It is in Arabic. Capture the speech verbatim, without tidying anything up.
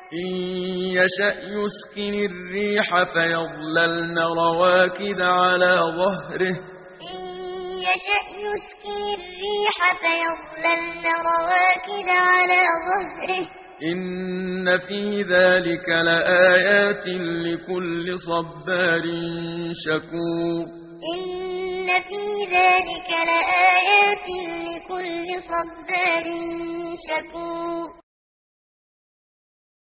إن يشأ يسكن الريح فيظللن رواكد على ظهره إن يشأ يسكن الريح فيظللن رواكد على ظهره إن في ذلك لآيات لكل صبار شكور إن في ذلك لآيات لكل صبار شكور